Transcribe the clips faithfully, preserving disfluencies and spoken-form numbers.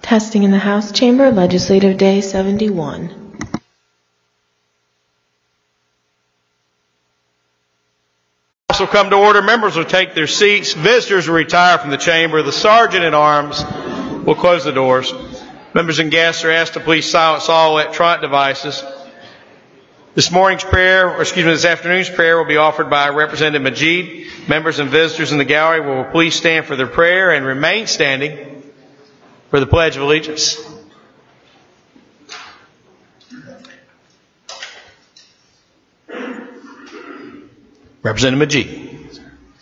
Testing in the House Chamber, Legislative Day seventy-one. House will come to order. Members will take their seats. Visitors will retire from the chamber. The Sergeant at Arms will close the doors. Members and guests are asked to please silence all electronic devices. This morning's prayer, or excuse me, this afternoon's prayer will be offered by Representative Majid. Members and visitors in the gallery will please stand for their prayer and remain standing for the Pledge of Allegiance. Representative Majid.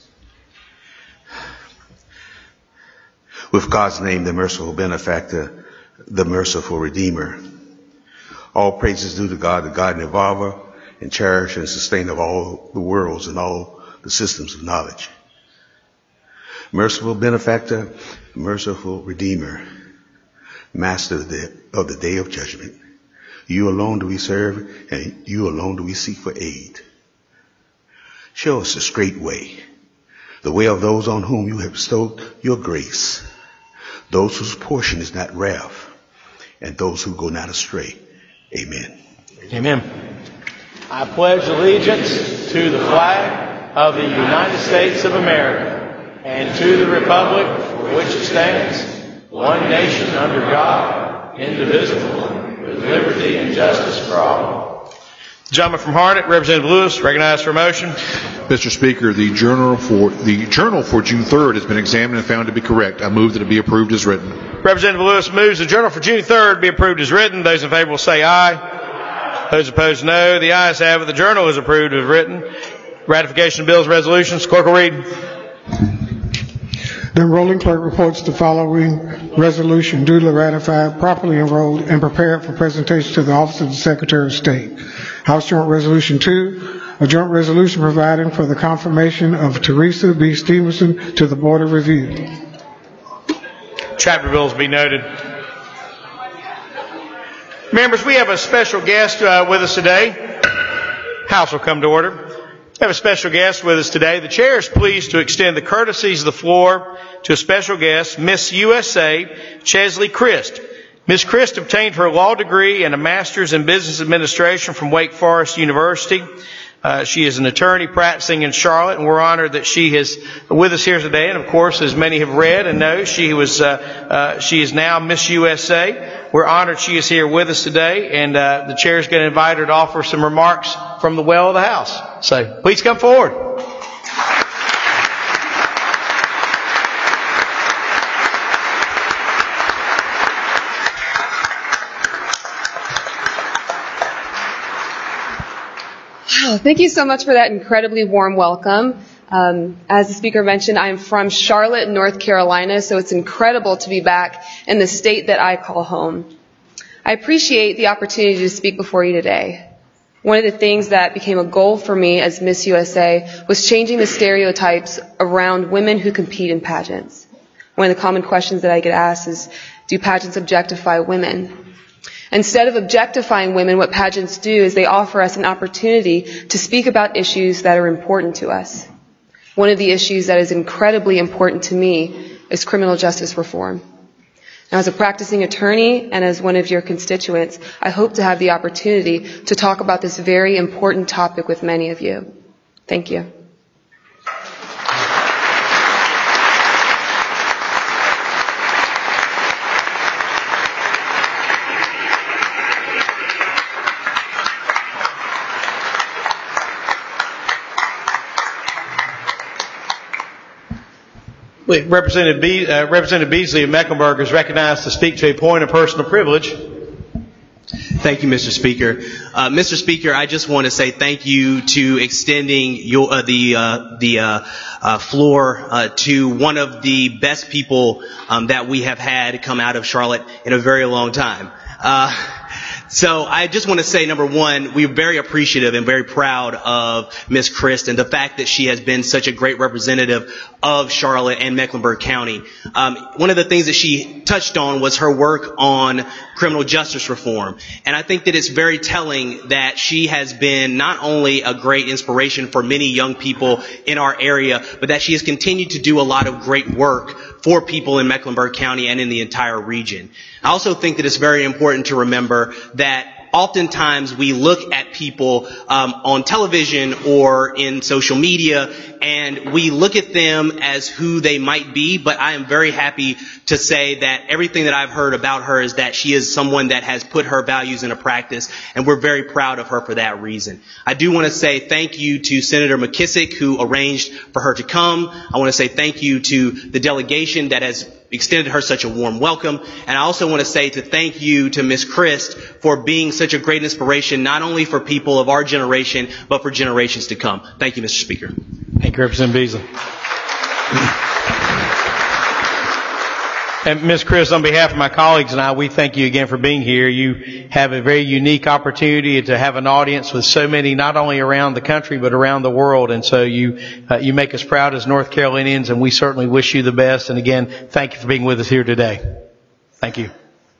With God's name, the merciful benefactor, the merciful redeemer. All praises due to God, the God and evolver and cherisher and sustainer of all the worlds and all the systems of knowledge. Merciful benefactor, merciful redeemer, master of the, of the day of judgment. You alone do we serve, and you alone do we seek for aid. Show us the straight way, the way of those on whom you have bestowed your grace, those whose portion is not wrath, and those who go not astray. Amen. Amen. I pledge allegiance to the flag of the United States of America and to the republic for which it stands, one nation under God, indivisible, with liberty and justice for all. The gentleman from Harnett, Representative Lewis, recognized for a motion. Mister Speaker, the journal for the journal for June third has been examined and found to be correct. I move that it be approved as written. Representative Lewis moves the journal for June third be approved as written. Those in favor will say aye. Aye. Those opposed, no. The ayes have it. The journal is approved as written. Ratification of bills, resolutions. Clerk will read. The enrolling clerk reports the following resolution duly ratified, properly enrolled, and prepared for presentation to the Office of the Secretary of State. House Joint Resolution two, a joint resolution providing for the confirmation of Teresa B. Stevenson to the Board of Review. Chapter bills be noted. Members, we have a special guest uh, with us today. House will come to order. We have a special guest with us today. The chair is pleased to extend the courtesies of the floor to a special guest, Miss U S A, Chesley Christ. Miz Christ obtained her law degree and a master's in business administration from Wake Forest University. Uh, she is an attorney practicing in Charlotte, and we're honored that she is with us here today. And of course, as many have read and know, she was uh, uh, she is now Miss U S A. We're honored she is here with us today, and uh, the chair is going to invite her to offer some remarks from the well of the House. So please come forward. Oh, thank you so much for that incredibly warm welcome. Um, as the speaker mentioned, I'm from Charlotte, North Carolina, so it's incredible to be back in the state that I call home. I appreciate the opportunity to speak before you today. One of the things that became a goal for me as Miss U S A was changing the stereotypes around women who compete in pageants. One of the common questions that I get asked is, do pageants objectify women? Instead of objectifying women, what pageants do is they offer us an opportunity to speak about issues that are important to us. One of the issues that is incredibly important to me is criminal justice reform. Now, as a practicing attorney and as one of your constituents, I hope to have the opportunity to talk about this very important topic with many of you. Thank you. Representative, Be- uh, Representative Beasley of Mecklenburg is recognized to speak to a point of personal privilege. Thank you, Mister Speaker. Uh, Mister Speaker, I just want to say thank you to extending your, uh, the uh, the uh, uh, floor uh, to one of the best people um, that we have had come out of Charlotte in a very long time. Uh, So I just want to say, number one, we're very appreciative and very proud of Miz Christ and the fact that she has been such a great representative of Charlotte and Mecklenburg County. Um, one of the things that she touched on was her work on criminal justice reform. And I think that it's very telling that she has been not only a great inspiration for many young people in our area, but that she has continued to do a lot of great work for people in Mecklenburg County and in the entire region. I also think that it's very important to remember that oftentimes we look at people um, on television or in social media and we look at them as who they might be, but I am very happy to say that everything that I've heard about her is that she is someone that has put her values into practice, and we're very proud of her for that reason. I do want to say thank you to Senator McKissick, who arranged for her to come. I want to say thank you to the delegation that has extended her such a warm welcome. And I also want to say to thank you to Miz Christ for being such a great inspiration, not only for people of our generation, but for generations to come. Thank you, Mister Speaker. Thank you, Representative Beasley. And Miz Chris, on behalf of my colleagues and I, we thank you again for being here. You have a very unique opportunity to have an audience with so many, not only around the country, but around the world. And so you, uh, you make us proud as North Carolinians, and we certainly wish you the best. And again, thank you for being with us here today. Thank you.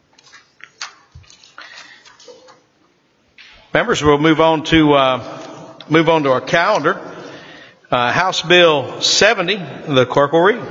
Members, we'll move on to, uh, move on to our calendar. Uh, House Bill seventy, the clerk will read.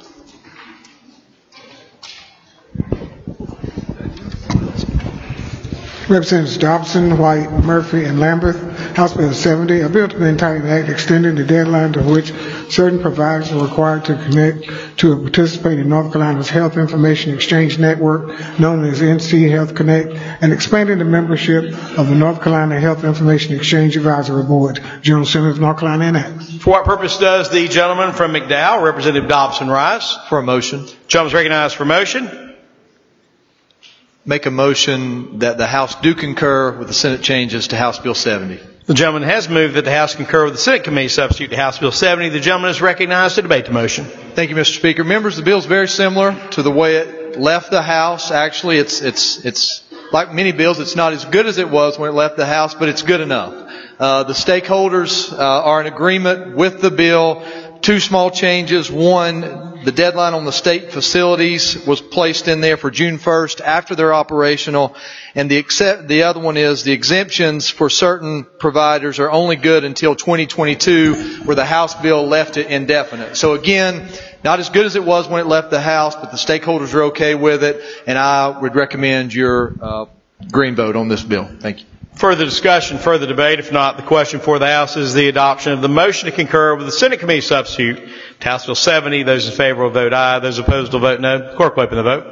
Representatives Dobson, White, Murphy, and Lambert. House Bill seventy, a bill to amend Title Act extending the deadline to which certain providers are required to connect to or participate in North Carolina's Health Information Exchange Network, known as N C Health Connect, and expanding the membership of the North Carolina Health Information Exchange Advisory Board. General Assembly of North Carolina enacts. For what purpose does the gentleman from McDowell, Representative Dobson, rise? For a motion. Gentleman is recognized for motion. Make a motion that the House do concur with the Senate changes to House Bill seventy. The gentleman has moved that the House concur with the Senate committee substitute to House Bill seventy. The gentleman is recognized to debate the motion. Thank you, Mister Speaker. Members, the bill is very similar to the way it left the House. Actually, it's it's it's like many bills. It's not as good as it was when it left the House, but it's good enough. Uh, the stakeholders uh, are in agreement with the bill. Two small changes. One, the deadline on the state facilities was placed in there for June first after they're operational. And the except, the other one is the exemptions for certain providers are only good until twenty twenty-two, where the House bill left it indefinite. So again, not as good as it was when it left the House, but the stakeholders are okay with it. And I would recommend your uh, green vote on this bill. Thank you. Further discussion, further debate. If not, the question for the House is the adoption of the motion to concur with the Senate committee substitute to House Bill seventy. Those in favor will vote aye. Those opposed will vote no. Clerk will open the vote.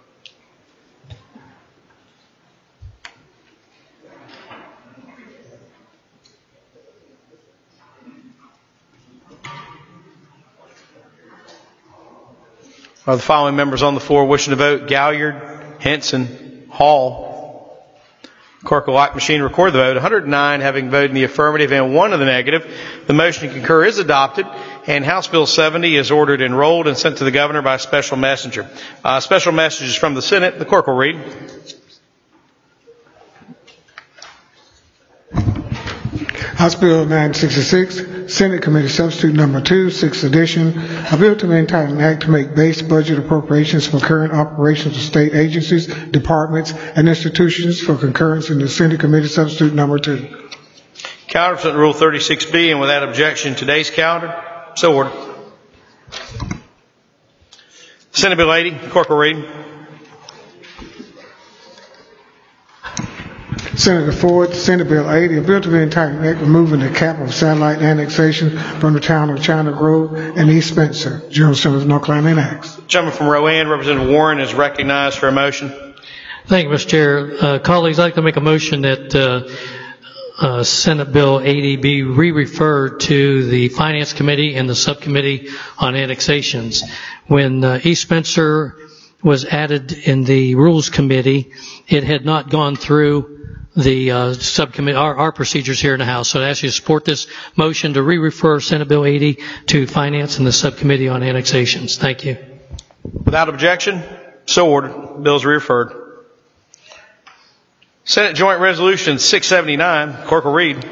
Are the following members on the floor wishing to vote? Galliard, Henson, Hall. Clerk will lock machine record the vote. one hundred nine having voted in the affirmative and one in the negative. The motion to concur is adopted, and House Bill seventy is ordered enrolled and sent to the governor by a special messenger. Uh, special messages from the Senate. The clerk will read. House Bill nine sixty-six, Senate Committee Substitute Number two, sixth edition, a bill to amend Title Act to make base budget appropriations for current operations of state agencies, departments, and institutions for concurrence in the Senate Committee Substitute Number two. Calendar pursuant to Rule thirty-six B, and without objection, today's calendar. So ordered. Senate Bill eighty, the clerk will read. Senator Ford, Senate Bill eighty, a bill to amend Title Act removing the cap of satellite annexation from the town of China Grove and East Spencer. General Assembly of North Carolina enacts. Gentleman from Rowan, Representative Warren, is recognized for a motion. Thank you, Mister Chair. Uh, colleagues, I'd like to make a motion that uh, uh, Senate Bill eighty be re-referred to the Finance Committee and the Subcommittee on Annexations. When uh, East Spencer was added in the Rules Committee, it had not gone through the uh, subcommittee, our, our procedures here in the House. So I ask you to support this motion to re-refer Senate Bill eighty to Finance and the Subcommittee on Annexations. Thank you. Without objection, so ordered. Bill is re-referred. Senate Joint Resolution six seventy-nine, clerk will read.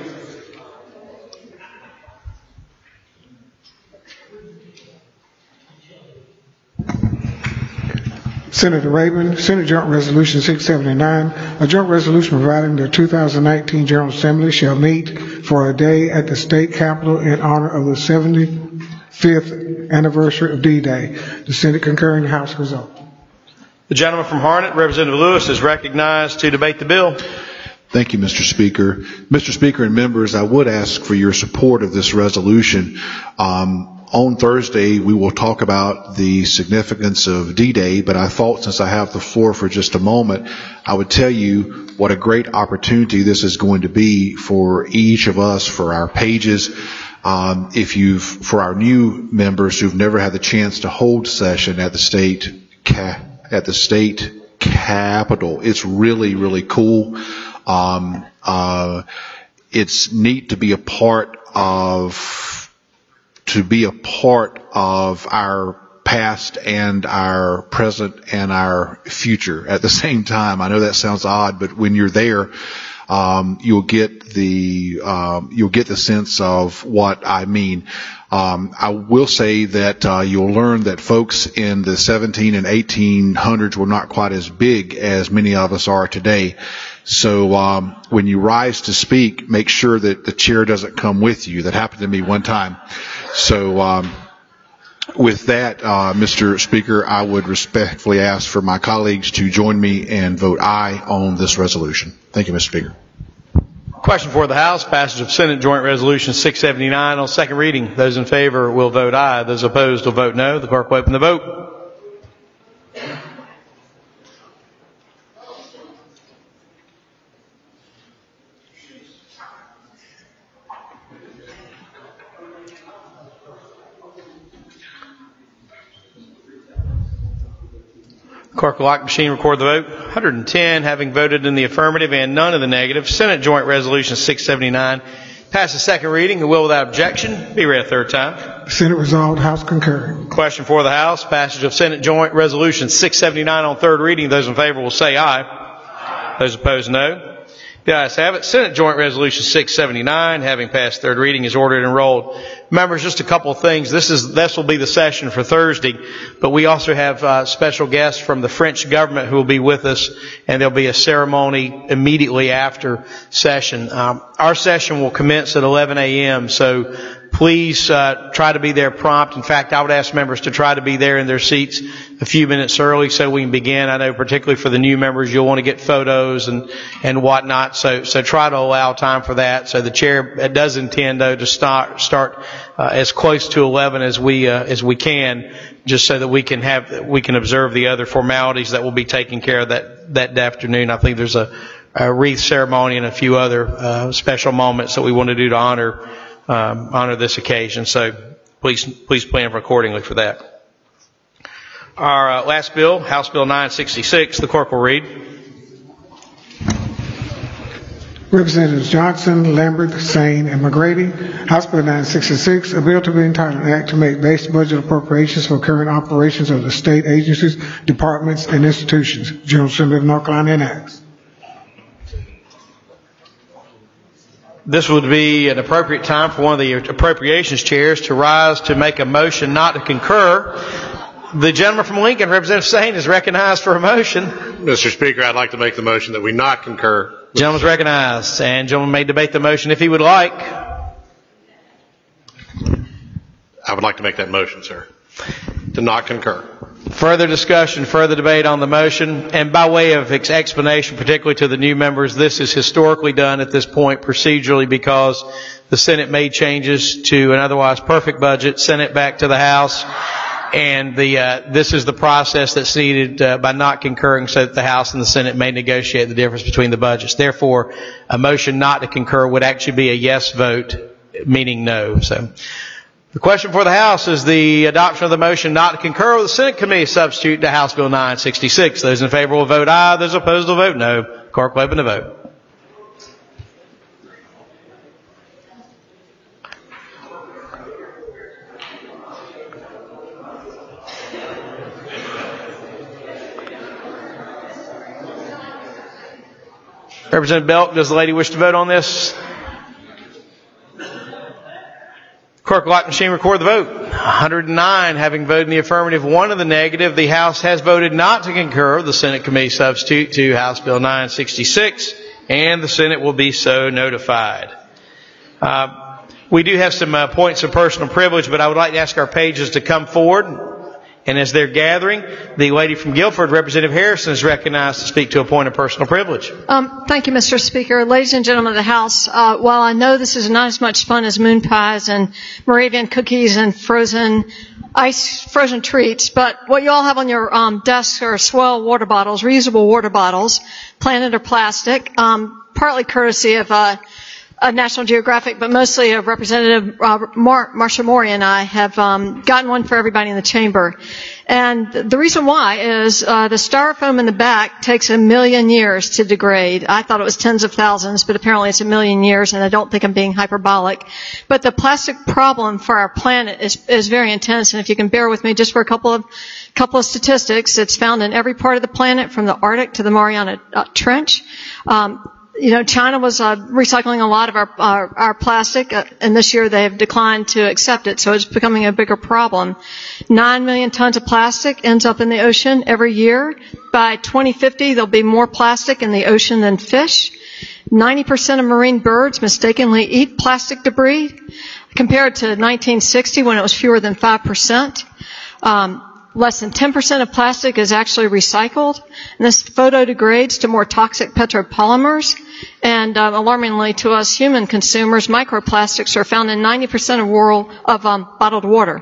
Senator Rabin, Senate Joint Resolution six seventy-nine, a joint resolution providing the two thousand nineteen General Assembly shall meet for a day at the state capitol in honor of the seventy-fifth anniversary of D-Day. The Senate concurring, House result. The gentleman from Harnett, Representative Lewis, is recognized to debate the bill. Thank you, Mister Speaker. Mister Speaker and members, I would ask for your support of this resolution. Um, on Thursday, we will talk about the significance of D-Day, but I thought since I have the floor for just a moment, I would tell you what a great opportunity this is going to be for each of us, for our pages. Um, if you've, for our new members who've never had the chance to hold session at the state ca- at the state capitol, it's really, really cool. Um, uh, it's neat to be a part of, to be a part of our past and our present and our future at the same time. I know that sounds odd, but when you're there, um, you'll get the, um, you'll get the sense of what I mean. Um, I will say that uh, you'll learn that folks in the seventeen and eighteen hundreds were not quite as big as many of us are today. So um, when you rise to speak, make sure that the chair doesn't come with you. That happened to me one time. So um, with that, uh, Mister Speaker, I would respectfully ask for my colleagues to join me and vote aye on this resolution. Thank you, Mister Speaker. Question for the House, passage of Senate Joint Resolution six seventy-nine on second reading. Those in favor will vote aye. Those opposed will vote no. The clerk will open the vote. Clerk will lock the machine, record the vote. one hundred ten having voted in the affirmative and none in the negative. Senate Joint Resolution six seventy-nine passes second reading. The will without objection be read a third time. Senate resolved, House concur. Question for the House. Passage of Senate Joint Resolution six seventy-nine on third reading. Those in favor will say aye. Aye. Those opposed, no. The ayes have it. Senate Joint Resolution six seventy-nine, having passed third reading, is ordered and enrolled. Members, just a couple of things. This is this will be the session for Thursday, but we also have uh, special guests from the French government who will be with us, and there'll be a ceremony immediately after session. Um, our session will commence at eleven a.m., so please uh, try to be there prompt. In fact, I would ask members to try to be there in their seats a few minutes early so we can begin. I know particularly for the new members, you'll want to get photos and, and whatnot, so so try to allow time for that. So the chair does intend, though, to start start uh, as close to eleven as we uh, as we can, just so that we can have we can observe the other formalities that will be taken care of that that afternoon. I think there's a, a wreath ceremony and a few other uh, special moments that we want to do to honor. Um, honor this occasion, so please please plan accordingly for that. Our uh, last bill, House Bill nine sixty-six, the clerk will read. Representatives Johnson, Lambert, Sane, and McGrady. House Bill nine sixty-six, a bill to be entitled an act to make base budget appropriations for current operations of the state agencies, departments, and institutions. General Assembly of North Carolina enacts. This would be an appropriate time for one of the appropriations chairs to rise to make a motion not to concur. The gentleman from Lincoln, Representative Sane, is recognized for a motion. Mister Speaker, I'd like to make the motion that we not concur. Gentleman's recognized, and gentleman may debate the motion if he would like. I would like to make that motion, sir, to not concur. Further discussion, further debate on the motion, and by way of explanation, particularly to the new members, this is historically done at this point procedurally because the Senate made changes to an otherwise perfect budget, sent it back to the House, and the uh, this is the process that's needed uh, by not concurring so that the House and the Senate may negotiate the difference between the budgets. Therefore, a motion not to concur would actually be a yes vote, meaning no. So. The question for the House is the adoption of the motion not to concur with the Senate committee substitute to House Bill nine sixty-six. Those in favor will vote aye. Those opposed will vote no. Clerk will open the vote. Representative Belk, does the lady wish to vote on this? Clerk will lock the machine, record the vote. one hundred nine having voted in the affirmative, one in the negative. The House has voted not to concur the Senate committee substitute to House Bill nine sixty-six, and the Senate will be so notified. Uh, we do have some uh, points of personal privilege, but I would like to ask our pages to come forward. And as they're gathering, the lady from Guilford, Representative Harrison, is recognized to speak to a point of personal privilege. Um, thank you, Mister Speaker. Ladies and gentlemen of the House, uh, while I know this is not as much fun as moon pies and Moravian cookies and frozen ice, frozen treats, but what you all have on your um, desks are swell water bottles, reusable water bottles, planted or plastic, um, partly courtesy of uh, Uh, National Geographic, but mostly of Representative uh, Mar- Marsha Mori and I have um, gotten one for everybody in the chamber. And the reason why is uh, the styrofoam in the back takes a million years to degrade. I thought it was tens of thousands, but apparently it's a million years, and I don't think I'm being hyperbolic. But the plastic problem for our planet is, is very intense, and if you can bear with me just for a couple of couple of statistics, it's found in every part of the planet, from the Arctic to the Mariana uh, Trench. Um, You know, China was uh, recycling a lot of our our, our plastic, uh, and this year they have declined to accept it, so it's becoming a bigger problem. Nine million tons of plastic ends up in the ocean every year. By twenty fifty, there'll be more plastic in the ocean than fish. ninety percent of marine birds mistakenly eat plastic debris, compared to nineteen sixty when it was fewer than five percent. Um, Less than ten percent of plastic is actually recycled, and this photodegrades to more toxic petropolymers. And um, alarmingly to us human consumers, microplastics are found in ninety percent of world of um, bottled water.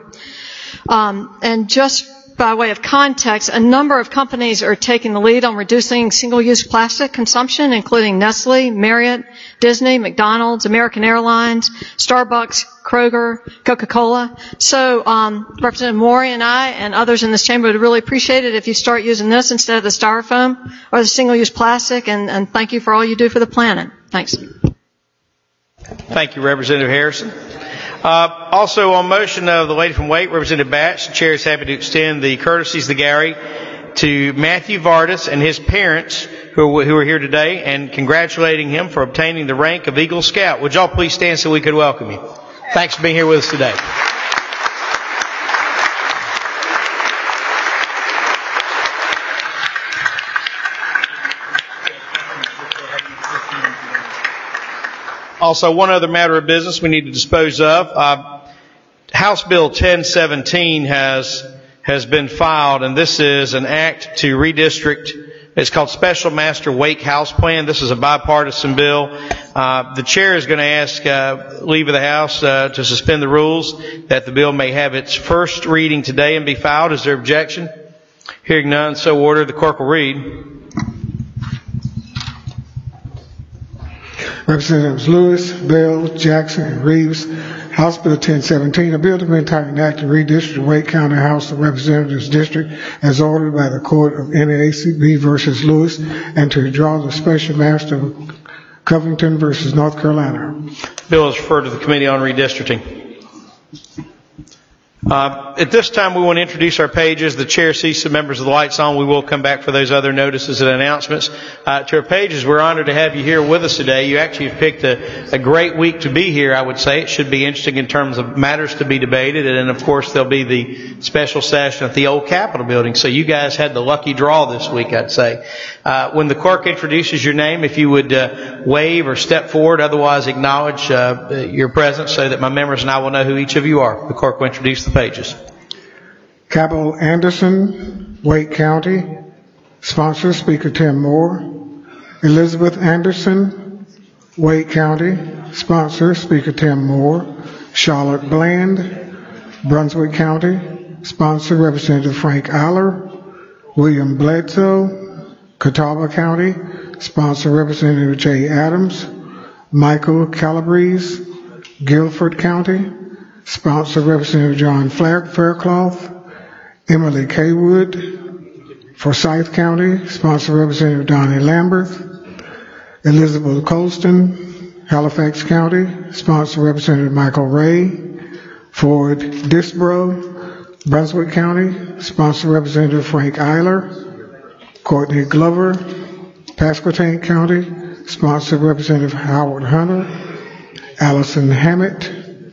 Um, and just by way of context, a number of companies are taking the lead on reducing single-use plastic consumption, including Nestle, Marriott, Disney, McDonald's, American Airlines, Starbucks, Kroger, Coca-Cola. So um, Representative Mori and I and others in this chamber would really appreciate it if you start using this instead of the styrofoam or the single-use plastic, and, and thank you for all you do for the planet. Thanks. Thank you, Representative Harrison. Uh, also, on motion of the lady from Wake, Representative Batch, the chair is happy to extend the courtesies of the Gary to Matthew Vardis and his parents who, who are here today, and congratulating him for obtaining the rank of Eagle Scout. Would y'all please stand so we could welcome you? Thanks for being here with us today. Also, one other matter of business we need to dispose of. Uh, House Bill ten seventeen has has been filed, and this is an act to redistrict. It's called Special Master Wake House Plan. This is a bipartisan bill. Uh, the chair is going to ask uh, leave of the House uh, to suspend the rules, that the bill may have its first reading today and be filed. Is there objection? Hearing none, so ordered. The clerk will read. Representatives Lewis, Bell, Jackson, and Reeves. House Bill ten seventeen, a bill to amend an act to redistrict Wake County House of Representatives District as ordered by the Court of N A A C B versus Lewis, and to withdraw the Special Master of Covington versus North Carolina. Bill is referred to the Committee on Redistricting. Uh, at this time, we want to introduce our pages. The chair sees some members of the lights on. We will come back for those other notices and announcements. Uh, to our pages, we're honored to have you here with us today. You actually have picked a, a great week to be here, I would say. It should be interesting in terms of matters to be debated. And, of course, there'll be the special session at the old Capitol building. So you guys had the lucky draw this week, I'd say. Uh, when the clerk introduces your name, if you would uh, wave or step forward, otherwise acknowledge uh, your presence so that my members and I will know who each of you are. The clerk will introduce the pages. Cabell Anderson, Wake County. Sponsor, Speaker Tim Moore. Elizabeth Anderson, Wake County. Sponsor, Speaker Tim Moore. Charlotte Bland, Brunswick County. Sponsor, Representative Frank Eiler. William Bledsoe, Catawba County. Sponsor, Representative Jay Adams. Michael Calabrese, Guilford County. Sponsor, Representative John Faircloth. Emily Kaywood, Forsyth County. Sponsor, Representative Donnie Lambert. Elizabeth Colston, Halifax County. Sponsor, Representative Michael Ray. Ford Disbro, Brunswick County. Sponsor, Representative Frank Eiler. Courtney Glover, Pasquotank County. Sponsor, Representative Howard Hunter. Allison Hammett,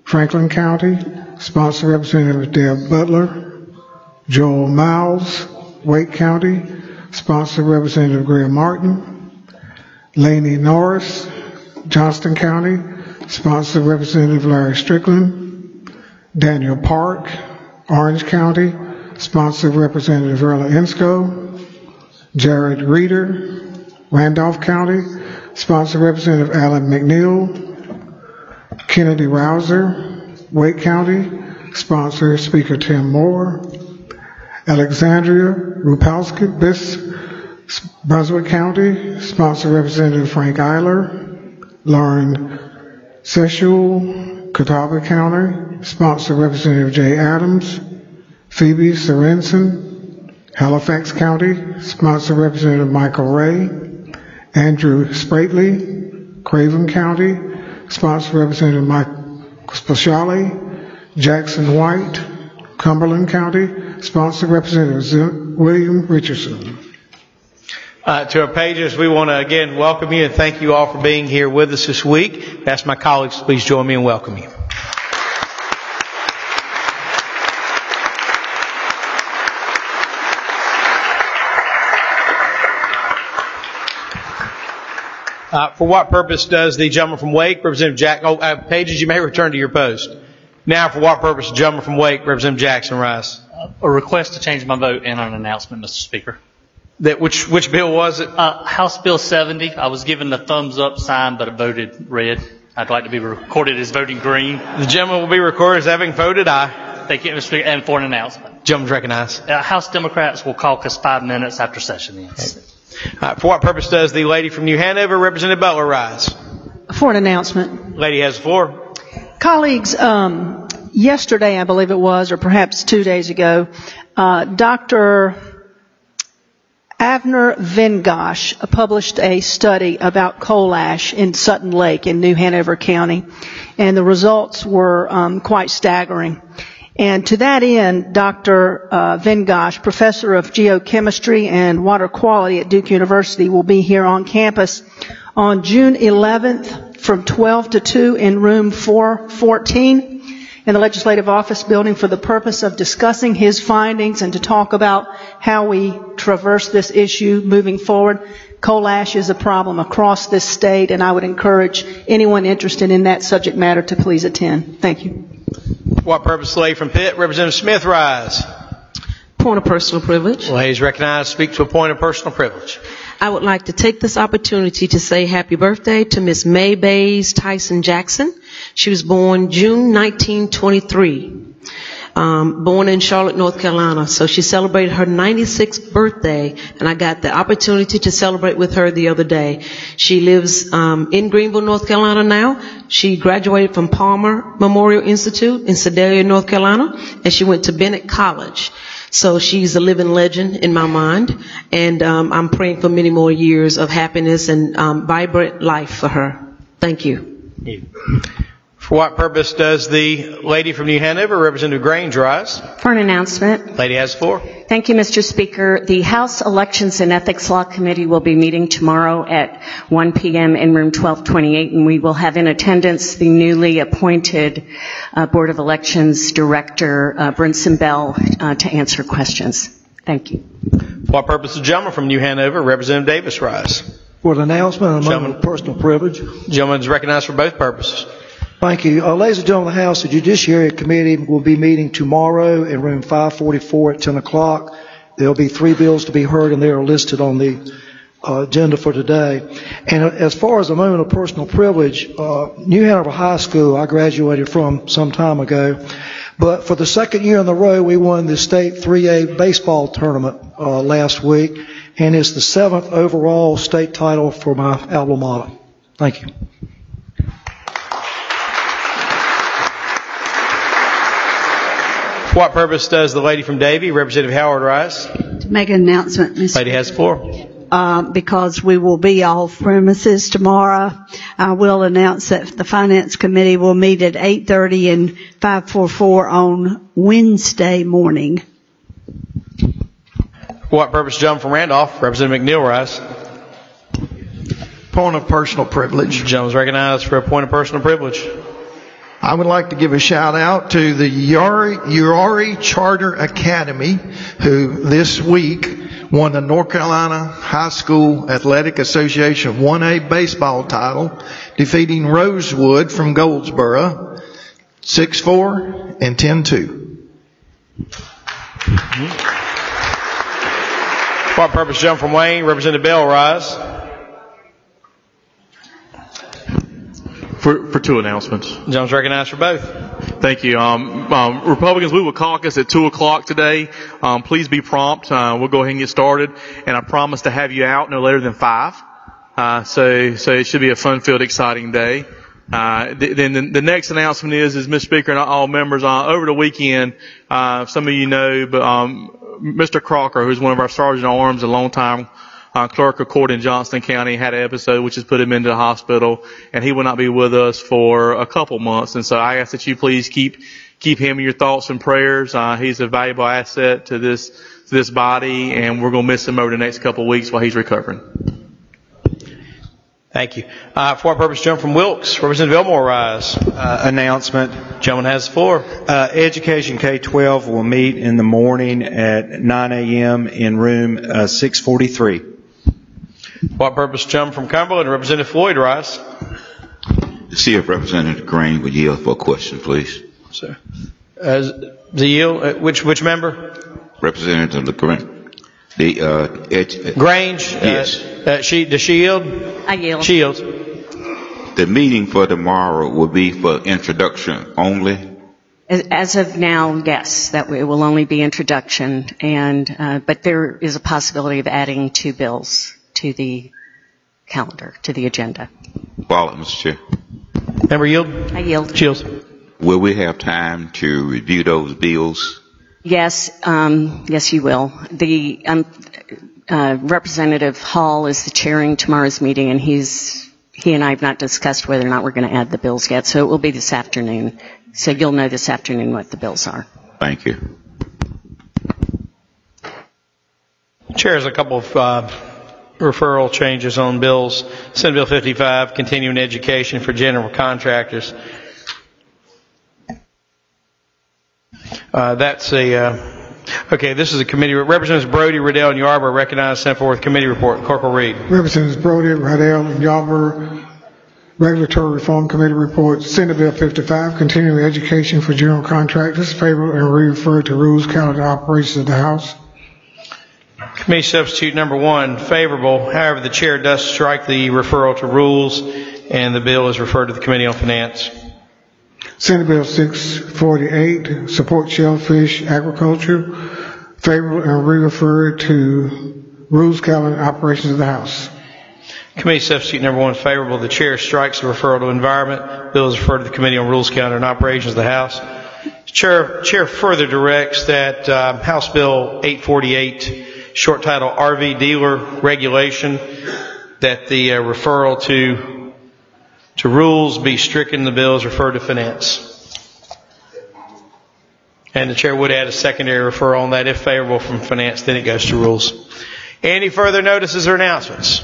Franklin County, sponsor Representative Deb Butler. Joel Miles, Wake County, sponsor Representative Greer Martin. Laney Norris, Johnston County, sponsor Representative Larry Strickland. Daniel Park, Orange County, sponsor Representative Erla Insco. Jared Reeder, Randolph County, sponsor Representative Alan McNeil. Kennedy Rouser, Wake County, sponsor Speaker Tim Moore. Alexandria Rupalski, Brunswick County, sponsor Representative Frank Eiler. Lauren Seshul, Catawba County, sponsor Representative Jay Adams. Phoebe Sorensen, Halifax County, sponsor Representative Michael Ray. Andrew Sprately, Craven County, sponsor Representative Mike Speciale. Jackson White, Cumberland County, sponsor Representative William Richardson. Uh, to our pages, we want to again welcome you and thank you all for being here with us this week. I ask my colleagues to please join me in welcoming you. Uh, for what purpose does the gentleman from Wake, Representative Jack, oh, uh, pages, you may return to your post. Now, for what purpose, the gentleman from Wake, Representative Jackson, rise. Uh, a request to change my vote and an announcement, Mister Speaker. That which which bill was it? Uh, House Bill seventy. I was given the thumbs up sign, but it voted red. I'd like to be recorded as voting green. The gentleman will be recorded as having voted aye. Thank you, Mister Speaker, and for an announcement. Gentleman's recognized. Uh, House Democrats will caucus five minutes after session ends. Okay. Uh, for what purpose does the lady from New Hanover, Representative Butler, rise? For an announcement. Lady has the floor. Colleagues, um, yesterday, I believe it was, or perhaps two days ago, uh, Doctor Avner Vengosh published a study about coal ash in Sutton Lake in New Hanover County, and the results were um, quite staggering. And to that end, Doctor Uh, Vengosh, professor of geochemistry and water quality at Duke University, will be here on campus on June eleventh from twelve to two in room four fourteen in the Legislative Office Building for the purpose of discussing his findings and to talk about how we traverse this issue moving forward. Coal ash is a problem across this state, and I would encourage anyone interested in that subject matter to please attend. Thank you. For what purpose, the lady from Pitt, Representative Smith, rise. Point of personal privilege. Ladies recognized to speak to a point of personal privilege. I would like to take this opportunity to say happy birthday to Miss May Bays Tyson Jackson. She was born June nineteen twenty-three, um, born in Charlotte, North Carolina. So she celebrated her ninety-sixth birthday, and I got the opportunity to celebrate with her the other day. She lives um, in Greenville, North Carolina now. She graduated from Palmer Memorial Institute in Sedalia, North Carolina, and she went to Bennett College. So she's a living legend in my mind, and um, I'm praying for many more years of happiness and um, vibrant life for her. Thank you. Yeah. For what purpose does the lady from New Hanover, Representative Grange, rise? For an announcement. Lady has the floor. Thank you, Mister Speaker. The House Elections and Ethics Law Committee will be meeting tomorrow at one p.m. in room twelve twenty-eight, and we will have in attendance the newly appointed uh, Board of Elections Director, uh, Brinson Bell, uh, to answer questions. Thank you. For what purpose, the gentleman from New Hanover, Representative Davis, rise? For an announcement, a moment of personal privilege. The gentleman is recognized for both purposes. Thank you. Uh, ladies and gentlemen of the House, the Judiciary Committee will be meeting tomorrow in room five forty-four at ten o'clock. There will be three bills to be heard, and they are listed on the uh, agenda for today. And as far as a moment of personal privilege, uh, New Hanover High School I graduated from some time ago. But for the second year in a row, we won the state three A baseball tournament uh, last week, and it's the seventh overall state title for my alma mater. Thank you. For what purpose does the lady from Davie, Representative Howard, rise? To make an announcement, Mister Lady has the floor. Uh, because we will be off premises tomorrow, I will announce that the Finance Committee will meet at eight thirty in five forty-four on Wednesday morning. For what purpose, John from Randolph, Representative McNeil, rise. Point of personal privilege. Jones recognized for a point of personal privilege. I would like to give a shout out to the Uari, Uari Charter Academy, who this week won the North Carolina High School Athletic Association one A baseball title, defeating Rosewood from Goldsboro six four and ten two. For what purpose, John from Wayne, Representative Bell, rise. For, for two announcements. John's recognized for both. Thank you. Um, um, Republicans, we will caucus at two o'clock today. Um, please be prompt. Uh, we'll go ahead and get started. And I promise to have you out no later than five. Uh, so, so it should be a fun-filled, exciting day. Uh, then the, the next announcement is, is Mister Speaker and all members, uh, over the weekend, uh, some of you know, but, um, Mister Crocker, who's one of our Sergeant at Arms, a long time Uh, clerk of court in Johnston County, had an episode which has put him into the hospital, and he will not be with us for a couple months. And so I ask that you please keep keep him in your thoughts and prayers. Uh, he's a valuable asset to this to this body, and we're going to miss him over the next couple of weeks while he's recovering. Thank you. Uh, for what purpose, John from Wilkes, Representative Elmore, rise. Uh, announcement. Gentleman has the floor. Uh, Education K twelve will meet in the morning at nine a.m. in room uh, six forty-three. For what purpose, John from Cumberland, Representative Floyd, rise. To see if Representative Green would yield for a question, please. Sir. Uh, the yield, uh, which which member? Representative Green. The uh, edu- Grange. Yes. Uh, uh, she does she yield? I yield. She yields. The meeting for tomorrow will be for introduction only. As, as of now, yes, that it will only be introduction, and uh, but there is a possibility of adding two bills to the calendar, to the agenda. Follow, Mister Chair. Member yield? I yield. Shields. Will we have time to review those bills? Yes, um, yes, you will. The um, uh, Representative Hall is the chairing tomorrow's meeting, and he's he and I have not discussed whether or not we're going to add the bills yet, so it will be this afternoon. So you'll know this afternoon what the bills are. Thank you. Chair has a couple of uh, referral changes on bills. Senate Bill fifty-five, continuing education for general contractors. Uh, that's a, uh, okay, this is a committee. Representatives Brody, Riddell, and Yarborough recognized, sent forth committee report. Corporal Reed. Representatives Brody, Riddell, and Yarborough, Regulatory Reform Committee report. Senate Bill fifty-five, continuing education for general contractors, favorable and re-referred to rules, calendar, operations of the House. Committee substitute number one, favorable. However, the chair does strike the referral to rules, and the bill is referred to the Committee on Finance. Senate Bill six forty-eight, support shellfish agriculture, favorable and re-referred to rules, calendar, operations of the House. Committee substitute number one, favorable. The chair strikes the referral to environment. Bill is referred to the Committee on Rules, Calendar, and Operations of the House. Chair, chair further directs that uh, House Bill eight forty-eight, short title R V Dealer Regulation, that the uh, referral to to rules be stricken. The bill is referred to Finance. And the chair would add a secondary referral on that. If favorable from Finance, then it goes to rules. Any further notices or announcements?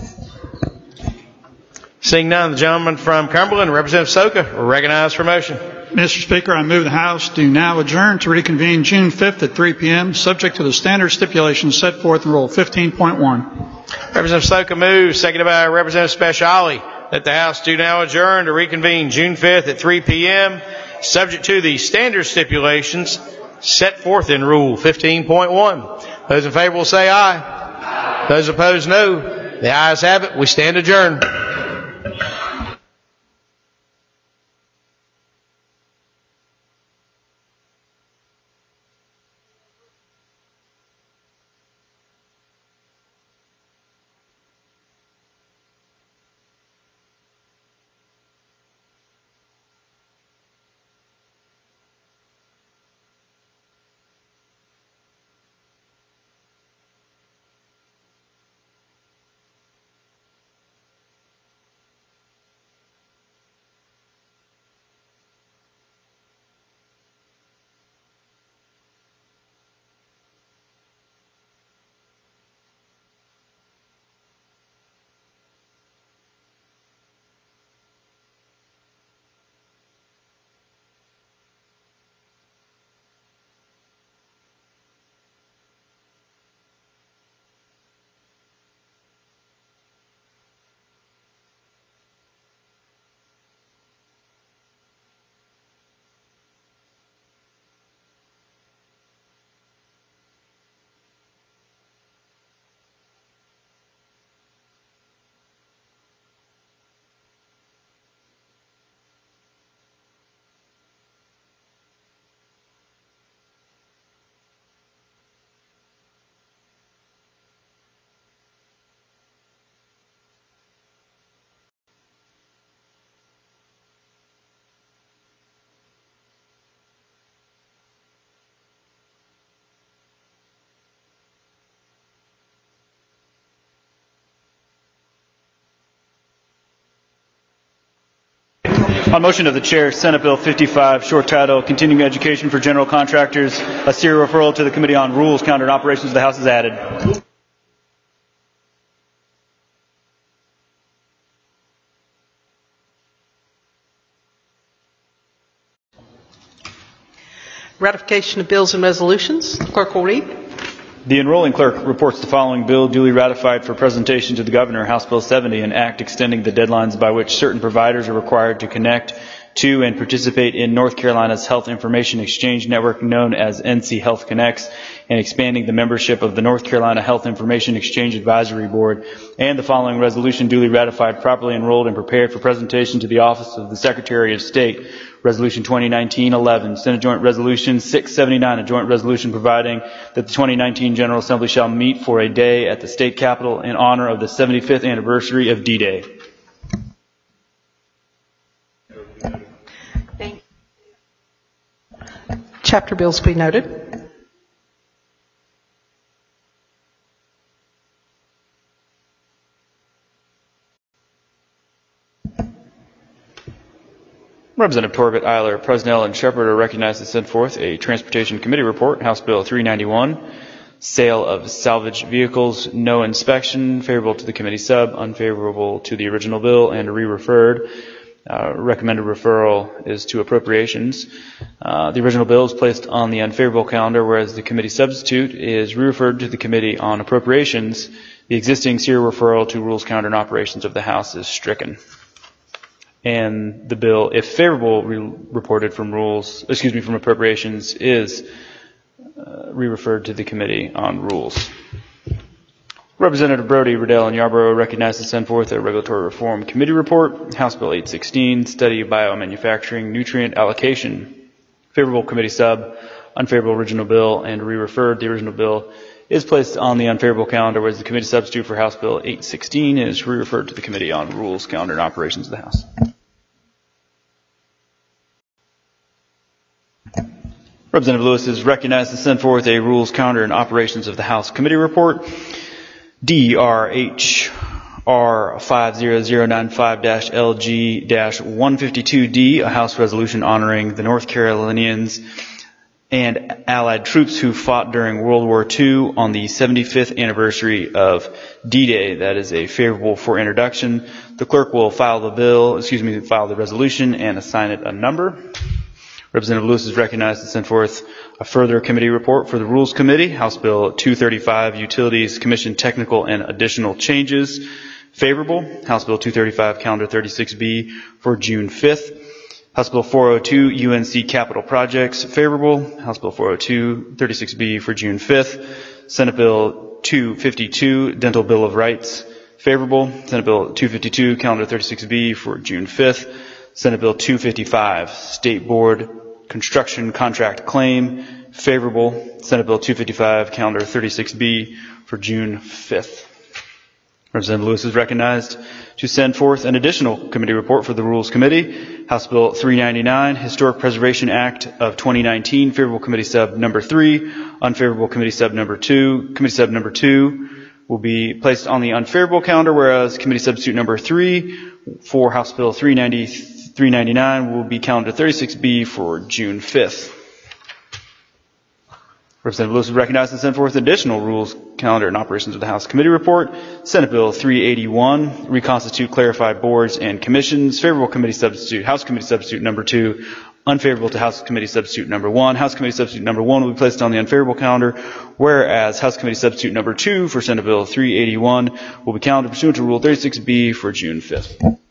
Seeing none, the gentleman from Cumberland, Representative Soka, are recognized for motion. Mister Speaker, I move the House do now adjourn to reconvene June fifth at three p.m., subject to the standard stipulations set forth in Rule fifteen point one. Representative Soka moves, seconded by Representative Speciale, that the House do now adjourn to reconvene June fifth at three p.m., subject to the standard stipulations set forth in Rule fifteen point one. Those in favor will say aye. Aye. Those opposed, no. The ayes have it. We stand adjourned. On motion of the chair, Senate Bill fifty-five, short title, Continuing Education for General Contractors, a serial referral to the Committee on Rules, Calendar, and Operations of the House is added. Ratification of bills and resolutions. Clerk will read. The enrolling clerk reports the following bill duly ratified for presentation to the governor, House Bill seventy, an act extending the deadlines by which certain providers are required to connect to and participate in North Carolina's Health Information Exchange Network known as N C Health Connects, and expanding the membership of the North Carolina Health Information Exchange Advisory Board, and the following resolution duly ratified, properly enrolled, and prepared for presentation to the Office of the Secretary of State. Resolution twenty nineteen eleven, Senate Joint Resolution six seventy-nine, a joint resolution providing that the twenty nineteen General Assembly shall meet for a day at the State Capitol in honor of the seventy-fifth anniversary of D-Day. Thank you. Chapter bills be noted. Representative Torbett, Eiler, Presnell, and Shepard are recognized to send forth a Transportation Committee report, House Bill three ninety-one, sale of salvage vehicles, no inspection, favorable to the committee sub, unfavorable to the original bill, and re-referred. Uh, recommended referral is to appropriations. Uh, the original bill is placed on the unfavorable calendar, whereas the committee substitute is re-referred to the committee on appropriations. The existing serial referral to Rules, Calendar, and Operations of the House is stricken. And the bill, if favorable, re- reported from rules, excuse me, from appropriations, is uh, re-referred to the Committee on Rules. Representative Brody, Riddell, and Yarborough are recognized to send forth a Regulatory Reform Committee report, House Bill eight sixteen, Study of Biomanufacturing Nutrient Allocation. Favorable committee sub, unfavorable original bill, and re-referred. The original bill is placed on the unfavorable calendar, whereas the committee substitute for House Bill eight sixteen is re-referred to the Committee on Rules, Calendar, and Operations of the House. Representative Lewis is recognized to send forth a Rules, Calendar, and Operations of the House Committee report, D R H R five zero zero nine five L G one fifty-two D, a House resolution honoring the North Carolinians and Allied troops who fought during World War Two on the seventy-fifth anniversary of D-Day. That is a favorable for introduction. The clerk will file the bill, excuse me, file the resolution and assign it a number. Representative Lewis is recognized to send forth a further committee report for the Rules Committee, House Bill two thirty-five, Utilities Commission Technical and Additional Changes. Favorable, House Bill two thirty-five, Calendar thirty-six B for June fifth. House Bill four oh two, U N C Capital Projects. Favorable, House Bill four oh two, thirty-six B for June fifth. Senate Bill two fifty-two, Dental Bill of Rights. Favorable, Senate Bill two fifty-two, Calendar thirty-six B for June fifth. Senate Bill two fifty-five, State Board Construction Contract Claim. Favorable, Senate Bill two fifty-five, Calendar thirty-six B for June fifth. Representative Lewis is recognized to send forth an additional committee report for the Rules Committee, House Bill three ninety-nine, Historic Preservation Act of twenty nineteen, favorable committee sub number three, unfavorable committee sub number two. Committee sub number two will be placed on the unfavorable calendar, whereas committee substitute number three for House Bill three ninety-nine will be calendar thirty-six B for June fifth. Representative Lewis is recognized to send forth additional Rules, Calendar, and Operations of the House Committee report. Senate Bill three eighty-one, reconstitute clarified boards and commissions. Favorable committee substitute, House Committee substitute number two. Unfavorable to House Committee substitute number one. House Committee substitute number one will be placed on the unfavorable calendar, whereas House Committee substitute number two for Senate Bill three eighty-one will be calendared pursuant to Rule thirty-six B for June fifth.